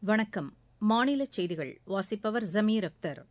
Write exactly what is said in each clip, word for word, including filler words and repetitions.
வணக்கம். மாநில செய்திகள் வாசிப்பவர் ஜமீர் அக்தர்.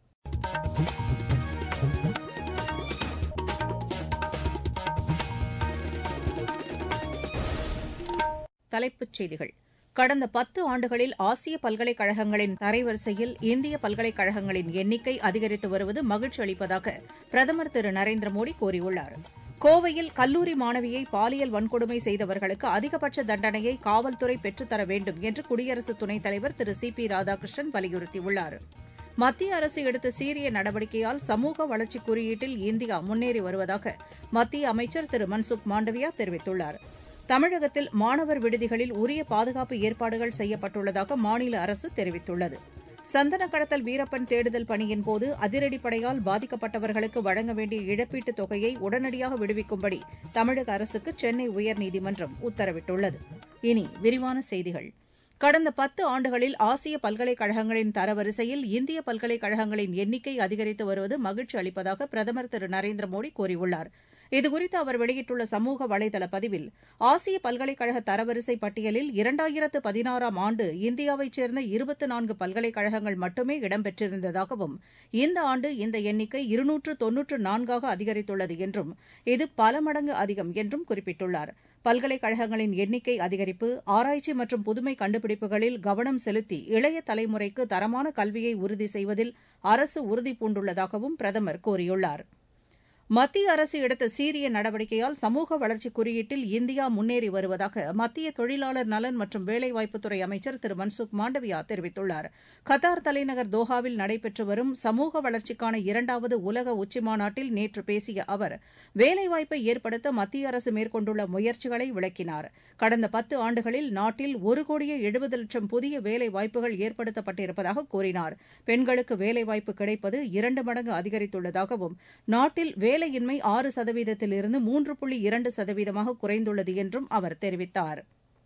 தலைப்புச் செய்திகள். கடந்த பத்து ஆண்டுகளில் ஆசிய பல்கலைக்கழகங்களின் தரைவரிசையில் இந்திய பல்கலைக்கழகங்களின் எண்ணிக்கை அதிகரித்து வருவது மகிழ்ச்சி அளிப்பதாக பிரதமர் திரு நரேந்திர மோடி கூறியுள்ளார். கோவையில் கல்லூரி மாணவியை பாலியல் வன்கொடுமை செய்தவர்களுக்கு அதிகபட்ச தண்டனையை காவல்துறை பெற்றுத்தர வேண்டும் என்று குடியரசு துணைத் தலைவர் திரு சி பி ராதாகிருஷ்ணன் வலியுறுத்தியுள்ளார். மத்திய அரசு எடுத்த சீரிய நடவடிக்கையால் சமூக வளர்ச்சிக் குறியீட்டில் இந்தியா முன்னேறி வருவதாக மத்திய அமைச்சர் திரு மன்சுக் மாண்டவியா தெரிவித்துள்ளார். தமிழகத்தில் மாணவர் விடுதிகளில் உரிய பாதுகாப்பு ஏற்பாடுகள் செய்யப்பட்டுள்ளதாக மாநில அரசு தெரிவித்துள்ளது. சந்தன கடத்தல் வீரப்பன் தேடுதல் பணியின்போது அதிரடிப்படையால் பாதிக்கப்பட்டவர்களுக்கு வழங்க வேண்டிய இழப்பீட்டுத் தொகையை உடனடியாக விடுவிக்கும்படி தமிழக அரசுக்கு சென்னை உயர்நீதிமன்றம் உத்தரவிட்டுள்ளது. இனி விரிவான செய்திகள். கடந்த பத்து ஆண்டுகளில் ஆசிய பல்கலைக்கழகங்களின் தரவரிசையில் இந்திய பல்கலைக்கழகங்களின் எண்ணிக்கை அதிகரித்து வருவது மகிழ்ச்சி அளிப்பதாக பிரதமர் திரு நரேந்திர மோடி கூறியுள்ளார். இதுகுறித்து அவர் வெளியிட்டுள்ள சமூக வலைதள பதிவில், ஆசிய பல்கலைக்கழக தரவரிசை பட்டியலில் இரண்டாயிரத்து பதினாறாம் ஆண்டு இந்தியாவைச் சேர்ந்த இருபத்து நான்கு பல்கலைக்கழகங்கள் மட்டுமே இடம்பெற்றிருந்ததாகவும், இந்த ஆண்டு இந்த எண்ணிக்கை இருநூற்று தொன்னூற்று நான்காக அதிகரித்துள்ளது என்றும், இது பல மடங்கு அதிகம் என்றும் குறிப்பிட்டுள்ளார். பல்கலைக்கழகங்களின் எண்ணிக்கை அதிகரிப்பு, ஆராய்ச்சி மற்றும் புதுமை கண்டுபிடிப்புகளில் கவனம் செலுத்தி இளைய தலைமுறைக்கு தரமான கல்வியை உறுதி செய்வதில் அரசு உறுதிபூண்டுள்ளதாகவும் பிரதமர் கூறியுள்ளார். மத்திய அரசு எடுத்த சீரிய நடவடிக்கையால் சமூக வளர்ச்சிக் குறியீட்டில் இந்தியா முன்னேறி வருவதாக மத்திய தொழிலாளர் நலன் மற்றும் வேலைவாய்ப்புத்துறை அமைச்சர் திரு மன்சுக் மாண்டவியா தெரிவித்துள்ளார். கத்தார் தலைநகர் தோஹாவில் நடைபெற்று வரும் சமூக வளர்ச்சிக்கான இரண்டாவது உலக உச்சிமாநாட்டில் நேற்று பேசிய அவர், வேலைவாய்ப்பை ஏற்படுத்த மத்திய அரசு மேற்கொண்டுள்ள முயற்சிகளை விளக்கினார். கடந்த பத்து ஆண்டுகளில் நாட்டில் ஒரு கோடியே எழுபது லட்சம் புதிய வேலைவாய்ப்புகள் ஏற்படுத்தப்பட்டிருப்பதாக கூறினார். பெண்களுக்கு வேலைவாய்ப்பு கிடைப்பது இரண்டு மடங்கு அதிகரித்துள்ளதாகவும், நாட்டில் வேலையின்மை ஆறு சதவீதத்திலிருந்து மூன்று புள்ளி இரண்டு சதவீதமாக குறைந்துள்ளது என்றும் அவர் தெரிவித்தார்.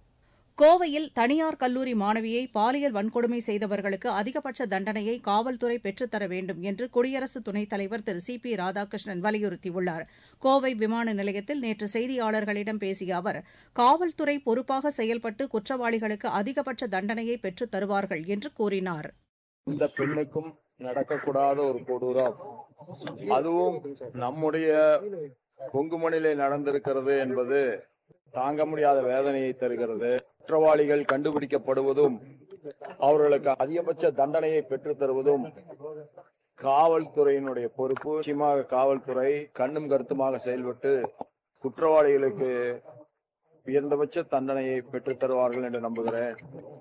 கோவையில் தனியார் கல்லூரி மாணவியை பாலியல் வன்கொடுமை செய்தவர்களுக்கு அதிகபட்ச தண்டனையை காவல்துறை பெற்றுத்தர வேண்டும் என்று குடியரசு துணைத் தலைவர் திரு சி பி ராதாகிருஷ்ணன் வலியுறுத்தியுள்ளார். கோவை விமான நிலையத்தில் நேற்று செய்தியாளர்களிடம் பேசிய அவர், காவல்துறை பொறுப்பாக செயல்பட்டு குற்றவாளிகளுக்கு அதிகபட்ச தண்டனையை பெற்றுத் தருவார்கள் என்று கூறினார். இந்த பெண்ணுக்கும் நடக்கக்கூடாத ஒரு கொடூரம், அதுவும் நம்முடைய கொங்குமணிலே நடந்திருக்கிறது என்பது தாங்க முடியாத வேதனையை தருகிறது. குற்றவாளிகள் கண்டுபிடிக்கப்படுவதும் அவர்களுக்கு அதிகபட்ச தண்டனையை பெற்றுத் தருவதும் காவல்துறையினுடைய பொறுப்பு. நிச்சயமாக காவல்துறை கண்ணும் கருத்துமாக செயல்பட்டு குற்றவாளிகளுக்கு உயர்ந்தபட்ச தண்டனையை பெற்றுத் தருவார்கள் என்று நம்புகிறேன்.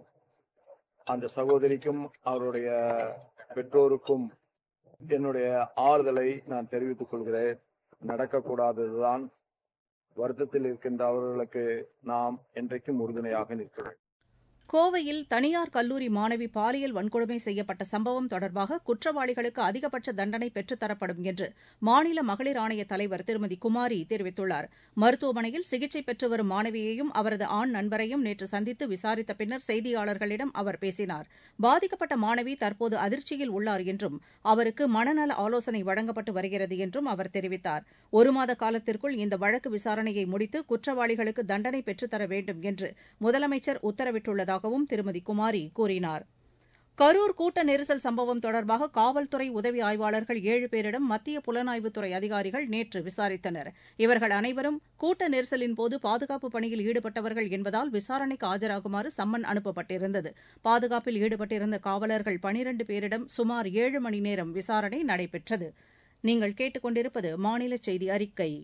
அந்த சகோதரிக்கும் அவருடைய பெற்றோருக்கும் என்னுடைய ஆறுதலை நான் தெரிவித்துக் கொள்கிறேன். நடக்கக்கூடாததுதான். வருத்தத்தில் இருக்கின்ற அவர்களுக்கு நாம் என்றைக்கும் உறுதுணையாக நிற்கிறோம். கோவையில் தனியார் கல்லூரி மாணவி பாலியல் வன்கொடுமை செய்யப்பட்ட சம்பவம் தொடர்பாக குற்றவாளிகளுக்கு அதிகபட்ச தண்டனை பெற்றுத்தரப்படும் என்று மாநில மகளிர் ஆணைய தலைவர் திருமதி குமாரி தெரிவித்துள்ளார். மருத்துவமனையில் சிகிச்சை பெற்று வரும் மாணவியையும் அவரது ஆண் நண்பரையும் நேற்று சந்தித்து விசாரித்த பின்னர் செய்தியாளர்களிடம் அவர் பேசினார். பாதிக்கப்பட்ட மாணவி தற்போது அதிர்ச்சியில் உள்ளார் என்றும், அவருக்கு மனநல ஆலோசனை வழங்கப்பட்டு வருகிறது என்றும் அவர் தெரிவித்தார். ஒரு மாத காலத்திற்குள் இந்த வழக்கு விசாரணையை முடித்து குற்றவாளிகளுக்கு தண்டனை பெற்றுத்தர வேண்டும் என்று முதலமைச்சர் உத்தரவிட்டுள்ளதாக திருமதி குமாரி கூறினார். கரூர் கூட்ட நெரிசல் சம்பவம் தொடர்பாக காவல்துறை உதவி ஆய்வாளர்கள் ஏழு பேரிடம் மத்திய புலனாய்வுத்துறை அதிகாரிகள் நேற்று விசாரித்தனர். இவர்கள் அனைவரும் கூட்ட நெரிசலின்போது பாதுகாப்பு பணியில் ஈடுபட்டவர்கள் என்பதால் விசாரணைக்கு ஆஜராகுமாறு சம்மன் அனுப்பப்பட்டிருந்தது. பாதுகாப்பில் ஈடுபட்டிருந்த காவலர்கள் பனிரண்டு பேரிடம் சுமார் ஏழு மணி நேரம் விசாரணை நடைபெற்றது. நீங்கள் கேட்டுக் கொண்டிருப்பது மாநில செய்தி அறிக்கை.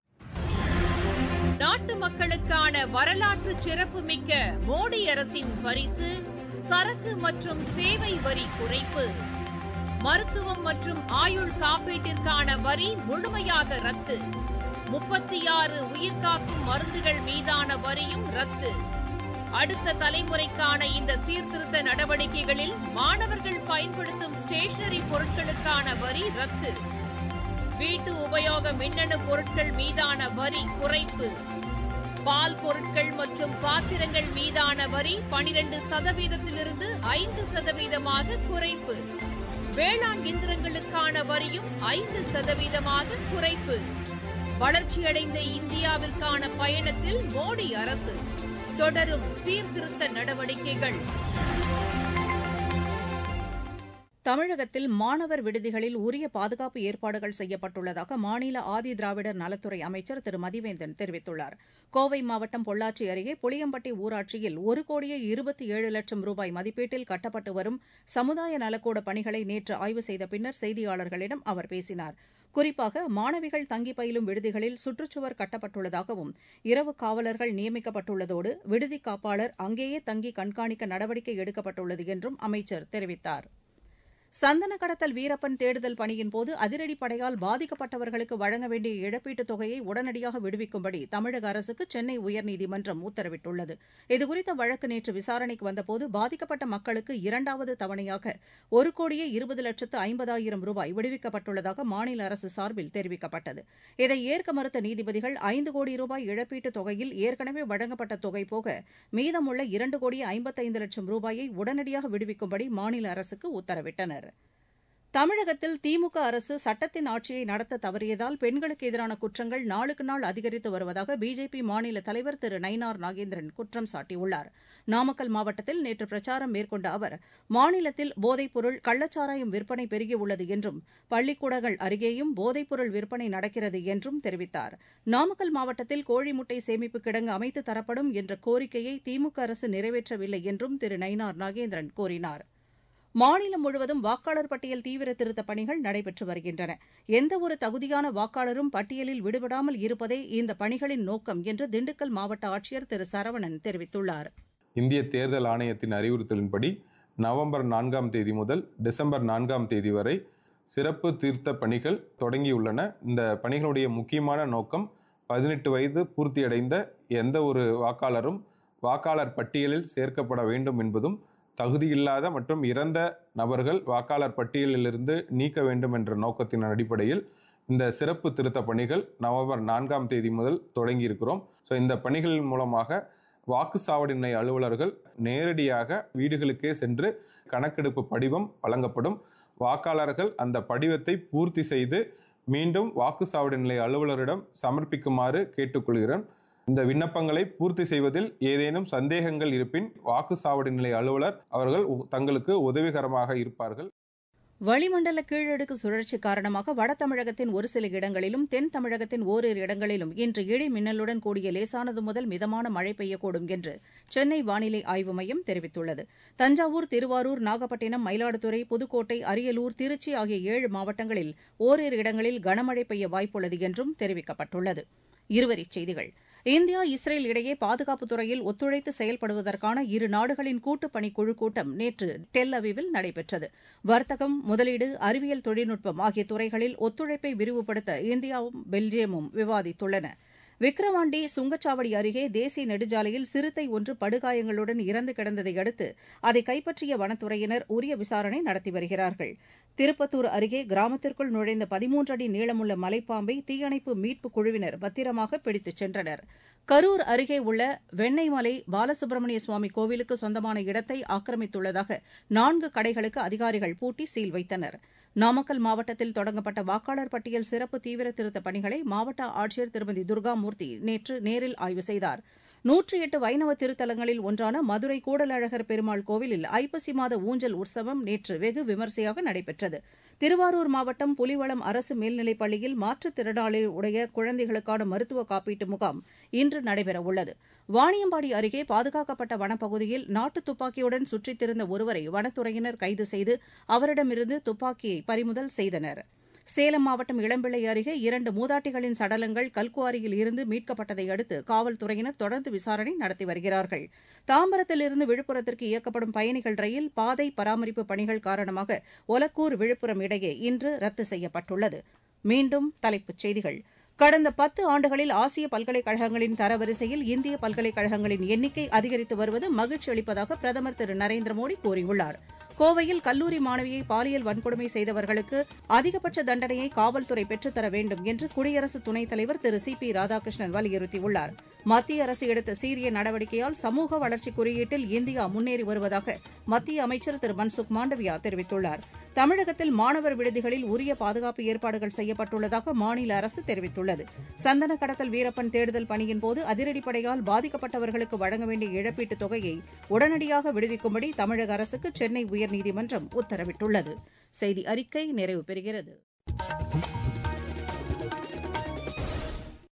நாட்டு மக்களுக்கான வரலாற்று சிறப்புமிக்க மோடி அரசின் பரிசு சரக்கு மற்றும் சேவை வரி குறைப்பு. மருத்துவம் மற்றும் ஆயுள் காப்பீட்டிற்கான வரி முழுமையாக ரத்து. முப்பத்தி ஆறு உயிர்காக்கும் மருந்துகள் மீதான வரியும் ரத்து. அடுத்த தலைமுறைக்கான இந்த சீர்திருத்த நடவடிக்கைகளில் மாணவர்கள் பயன்படுத்தும் ஸ்டேஷனரி பொருட்களுக்கான வரி ரத்து. வீட்டு உபயோக மின்னணு பொருட்கள் மீதான வரி குறைப்பு. பால் பொருட்கள் மற்றும் பாத்திரங்கள் மீதான வரி பனிரண்டு சதவீதத்திலிருந்து ஐந்து சதவீதமாக குறைப்பு. வேளாண் இயந்திரங்களுக்கான வரியும் ஐந்து சதவீதமாக குறைப்பு. வளர்ச்சியடைந்த இந்தியாவிற்கான பயணத்தில் மோடி அரசு தொடரும் சீர்திருத்த நடவடிக்கைகள். தமிழகத்தில் மாணவர் விடுதிகளில் உரிய பாதுகாப்பு ஏற்பாடுகள் செய்யப்பட்டுள்ளதாக மாநில ஆதிதிராவிடர் நலத்துறை அமைச்சர் திரு மதிவேந்தன் தெரிவித்துள்ளார். கோவை மாவட்டம் பொள்ளாச்சி அருகே புளியம்பட்டி ஊராட்சியில் ஒரு கோடியே இருபத்தி ஏழு லட்சம் ரூபாய் மதிப்பீட்டில் கட்டப்பட்டு வரும் சமுதாய நலக்கூட பணிகளை நேற்று ஆய்வு செய்த பின்னர் செய்தியாளர்களிடம் அவர் பேசினார். குறிப்பாக மாணவிகள் தங்கி பயிலும் விடுதிகளில் சுற்றுச்சுவர் கட்டப்பட்டுள்ளதாகவும் இரவு காவலர்கள் நியமிக்கப்பட்டுள்ளதோடு விடுதி காப்பாளர் அங்கேயே தங்கி கண்காணிக்க நடவடிக்கை எடுக்கப்பட்டுள்ளது என்றும் அமைச்சர் தெரிவித்தார். சந்தன கடத்தல் வீரப்பன் தேடுதல் பணியின்போது அதிரடிப்படையால் பாதிக்கப்பட்டவர்களுக்கு வழங்க வேண்டிய இழப்பீட்டுத் தொகையை உடனடியாக விடுவிக்கும்படி தமிழக அரசுக்கு சென்னை உயர்நீதிமன்றம் உத்தரவிட்டுள்ளது. இதுகுறித்த வழக்கு நேற்று விசாரணைக்கு வந்தபோது பாதிக்கப்பட்ட மக்களுக்கு இரண்டாவது தவணையாக ஒரு கோடியே இருபது லட்சத்து ஐம்பதாயிரம் ரூபாய் விடுவிக்கப்பட்டுள்ளதாக மாநில அரசு சார்பில் தெரிவிக்கப்பட்டது. இதை ஏற்க மறுத்த நீதிபதிகள் ஐந்து கோடி ரூபாய் இழப்பீட்டுத் தொகையில் ஏற்கனவே வழங்கப்பட்ட தொகை போக மீதமுள்ள இரண்டு கோடியே ஐம்பத்தைந்து லட்சம் ரூபாயை உடனடியாக விடுவிக்கும்படி மாநில அரசுக்கு உத்தரவிட்டனர். தமிழகத்தில் திமுக அரசு சட்டத்தின் ஆட்சியை நடத்த தவறியதால் பெண்களுக்கு எதிரான குற்றங்கள் நாளுக்கு நாள் அதிகரித்து வருவதாக பிஜேபி மாநில தலைவர் திரு நயினார் நாகேந்திரன் குற்றம் சாட்டியுள்ளார். நாமக்கல் மாவட்டத்தில் நேற்று பிரச்சாரம் மேற்கொண்ட அவர் மாநிலத்தில் போதைப்பொருள் கள்ளச்சாராயம் விற்பனை பெருகியுள்ளது என்றும் பள்ளிக்கூடங்கள் அருகேயும் போதைப்பொருள் விற்பனை நடக்கிறது என்றும் தெரிவித்தார். நாமக்கல் மாவட்டத்தில் கோழி முட்டை சேமிப்பு கிடங்கு அமைத்து தரப்படும் என்ற கோரிக்கையை திமுக அரசு நிறைவேற்றவில்லை என்றும் திரு நயினார் நாகேந்திரன் கூறினார். மாநிலம் முழுவதும் வாக்காளர் பட்டியல் தீவிர திருத்தப் பணிகள் நடைபெற்று வருகின்றன. எந்தவொரு தகுதியான வாக்காளரும் பட்டியலில் விடுபடாமல் இருப்பதே இந்த பணிகளின் நோக்கம் என்று திண்டுக்கல் மாவட்ட ஆட்சியர் திரு சரவணன் தெரிவித்துள்ளார். இந்திய தேர்தல் ஆணையத்தின் அறிவுறுத்தலின்படி நவம்பர் நான்காம் தேதி முதல் டிசம்பர் நான்காம் தேதி வரை சிறப்பு திருத்த பணிகள் தொடங்கியுள்ளன. இந்த பணிகளுடைய முக்கியமான நோக்கம் பதினெட்டு வயது பூர்த்தியடைந்த எந்த ஒரு வாக்காளரும் வாக்காளர் பட்டியலில் சேர்க்கப்பட வேண்டும் என்பதும் தகுதியில்லாத மற்றும் இறந்த நபர்கள் வாக்காளர் பட்டியலிலிருந்து நீக்க வேண்டும் என்ற நோக்கத்தின் அடிப்படையில் இந்த சிறப்பு திருத்த பணிகள் நவம்பர் நான்காம் தேதி முதல் தொடங்கி இருக்கிறோம். ஸோ இந்த பணிகளின் மூலமாக வாக்குச்சாவடி நிலைய அலுவலர்கள் நேரடியாக வீடுகளுக்கே சென்று கணக்கெடுப்பு படிவம் வழங்கப்படும். வாக்காளர்கள் அந்த படிவத்தை பூர்த்தி செய்து மீண்டும் வாக்குச்சாவடி நிலைய அலுவலரிடம் சமர்ப்பிக்குமாறு கேட்டுக்கொள்கிறேன். இந்த விண்ணப்பங்களை பூர்த்தி செய்வதில் ஏதேனும் சந்தேகங்கள் இருப்பின் வாக்குச்சாவடி நிலைய அலுவலர் அவர்கள் தங்களுக்கு உதவிகரமாக இருப்பார்கள். வளிமண்டல கீழடுக்கு சுழற்சி காரணமாக வட தமிழகத்தின் ஒரு சில இடங்களிலும் தென் தமிழகத்தின் ஓரிரு இடங்களிலும் இன்று இடி மின்னலுடன் கூடிய லேசானது முதல் மிதமான மழை பெய்யக்கூடும் என்று சென்னை வானிலை ஆய்வு மையம் தெரிவித்துள்ளது. தஞ்சாவூர், திருவாரூர், நாகப்பட்டினம், மயிலாடுதுறை, புதுக்கோட்டை, அரியலூர், திருச்சி ஆகிய ஏழு மாவட்டங்களில் ஓரிரு இடங்களில் கனமழை பெய்ய வாய்ப்புள்ளது என்றும் தெரிவிக்கப்பட்டுள்ளது. இருவரிச் செய்திகள். இந்தியா இஸ்ரேல் இடையே பாதுகாப்புத் துறையில் ஒத்துழைத்து செயல்படுவதற்கான இரு நாடுகளின் கூட்டுப் பணிக்குழு கூட்டம் நேற்று டெல் அவீவில் நடைபெற்றது. வர்த்தகம், முதலீடு, அறிவியல் தொழில்நுட்பம் ஆகிய துறைகளில் ஒத்துழைப்பை விரிவுபடுத்த இந்தியாவும் பெல்ஜியமும் விவாதித்துள்ளன. விக்கிரவாண்டி சுங்கச்சாவடி அருகே தேசிய நெடுஞ்சாலையில் சிறுத்தை ஒன்று படுகாயங்களுடன் இறந்து கிடந்ததை அடுத்து அதை கைப்பற்றிய வனத்துறையினர் உரிய விசாரணை நடத்தி வருகிறார்கள். திருப்பத்தூர் அருகே கிராமத்திற்குள் நுழைந்த பதிமூன்று அடி நீளமுள்ள மலைப்பாம்பை தீயணைப்பு மீட்புக் குழுவினர் பத்திரமாக பிடித்துச் சென்றனர். கரூர் அருகே உள்ள வெண்ணெய்மலை பாலசுப்பிரமணிய சுவாமி கோவிலுக்கு சொந்தமான இடத்தை ஆக்கிரமித்துள்ளதாக நான்கு கடைகளுக்கு அதிகாரிகள் பூட்டி சீல் வைத்தனர். நாமக்கல் மாவட்டத்தில் தொடங்கப்பட்ட வாக்காளர் பட்டியல் சிறப்பு தீவிர திருத்தப் பணிகளை மாவட்ட ஆட்சியர் திருமதி துர்காமூர்த்தி நேற்று நேரில் ஆய்வு செய்தார். நூற்றி எட்டு வைணவ திருத்தலங்களில் ஒன்றான மதுரை கூடலழகர் பெருமாள் கோவிலில் ஐப்பசி மாத ஊஞ்சல் உற்சவம் நேற்று வெகு விமரிசையாக நடைபெற்றது. திருவாரூர் மாவட்டம் புலிவளம் அரசு மேல்நிலைப் பள்ளியில் மாற்றுத்திறனாளி உடைய குழந்தைகளுக்கான மருத்துவ காப்பீட்டு முகாம் இன்று நடைபெறவுள்ளது. வாணியம்பாடி அருகே பாதுகாக்கப்பட்ட வனப்பகுதியில் நாட்டு துப்பாக்கியுடன் சுற்றித் திரிந்த ஒருவரை வனத்துறையினர் கைது செய்து அவரிடமிருந்து துப்பாக்கியை பறிமுதல் செய்தனர். சேலம் மாவட்டம் இளம்பிள்ளை அருகே இரண்டு மூதாட்டிகளின் சடலங்கள் கல்குவாரியில் இருந்து மீட்கப்பட்டதை அடுத்து காவல்துறையினர் தொடர்ந்து விசாரணை நடத்தி வருகிறார்கள். தாம்பரத்திலிருந்து விழுப்புரத்திற்கு இயக்கப்படும் பயணிகள் ரயில் பாதை பராமரிப்பு பணிகள் காரணமாக ஒலக்கூர் விழுப்புரம் இடையே இன்று ரத்து செய்யப்பட்டுள்ளது. மீண்டும் தலைப்புச் செய்திகள். கடந்த பத்து ஆண்டுகளில் ஆசிய பல்கலைக்கழகங்களின் தரவரிசையில் இந்திய பல்கலைக்கழகங்களின் எண்ணிக்கை அதிகரித்து வருவது மகிழ்ச்சி அளிப்பதாக பிரதமர் திரு நரேந்திர மோடி கூறியுள்ளார். கோவையில் கல்லூரி மாணவியை பாலியல் வன்கொடுமை செய்தவர்களுக்கு அதிகபட்ச தண்டனையை காவல்துறை பெற்றுத்தர வேண்டும் என்று குடியரசு துணைத் தலைவர் திரு சி பி ராதாகிருஷ்ணன் வலியுறுத்தியுள்ளார். மத்திய அரசு எடுத்த சீரிய நடவடிக்கையால் சமூக வளர்ச்சி குறியீட்டில் இந்தியா முன்னேறி வருவதாக மத்திய அமைச்சர் திரு மன்சுக் மாண்டவியா தெரிவித்துள்ளார். தமிழகத்தில் மாணவர் விடுதிகளில் உரிய பாதுகாப்பு ஏற்பாடுகள் செய்யப்பட்டுள்ளதாக மாநில அரசு தெரிவித்துள்ளது. சந்தன கடத்தல் வீரப்பன் தேடுதல் பணியின் போது அதிரடிப்படையால் பாதிக்கப்பட்டவர்களுக்கு வழங்க வேண்டிய இழப்பீட்டுத் தொகையை உடனடியாக விடுவிக்கும்படி தமிழக அரசுக்கு சென்னை உயர்நீதிமன்றம் உத்தரவிட்டுள்ளது. செய்தி அறிக்கை நிறைவு பெறுகிறது.